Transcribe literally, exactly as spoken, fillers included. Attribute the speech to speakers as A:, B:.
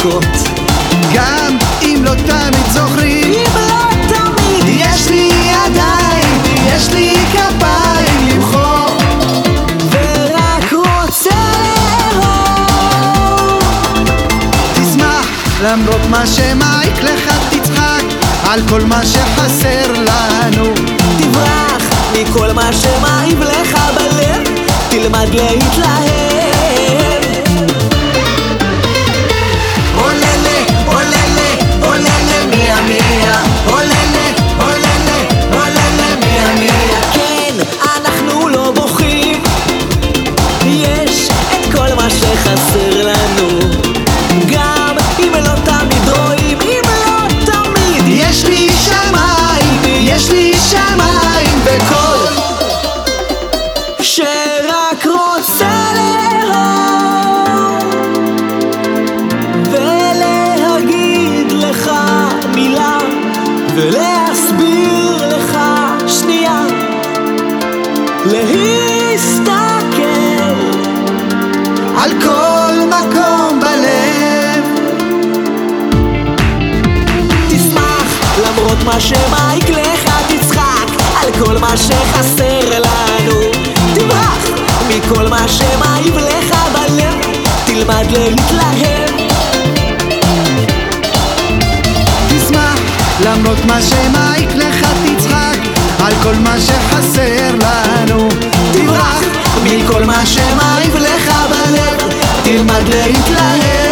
A: דקות,
B: גם אם לא תמיד זוכרים.
A: אם לא תמיד
B: יש לי ידיים, יש לי כפיים למחוא,
A: ורק רוצה לאהוב.
B: תשמח למרות מה שמעיק לך, תצחק על כל מה שחסר לנו.
A: תברח מכל מה שמעיב לך בלב, תלמד להתלהב.
B: עוללה, עוללה, עוללה מיה מיה, עוללה, עוללה, עוללה מיה מיה.
A: כן, אנחנו לא בוכים, יש את כל מה שחסר לנו, גם אם לא תמיד רואים, אם לא תמיד.
B: יש לי שמיים, יש לי שמיים וקול
A: שרק רוצה לאהוב ולהגיד לך מילה ולהסביר לך שנייה, להסתכל
B: על כל מקום בלב.
A: תשמח למרות מה שמעיק לך, תצחק על כל מה שחסר לנו. תברח מכל מה שמעיב לך בלב, תלמד להתלהב.
B: תשמח למרות מה שמעיק לך, תצחק על כל מה שחסר לנו.
A: תברח
B: מכל מה שמעיב לך בלב, תלמד להתלהב.